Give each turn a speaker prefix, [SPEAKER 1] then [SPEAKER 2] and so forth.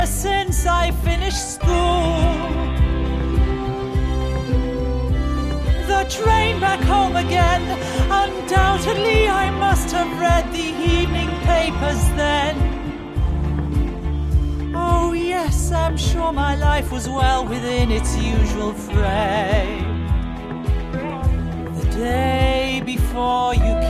[SPEAKER 1] since I finished school. The train back home again. Undoubtedly I must have read the evening papers then. Oh yes, I'm sure my life was well within its usual frame. The day before you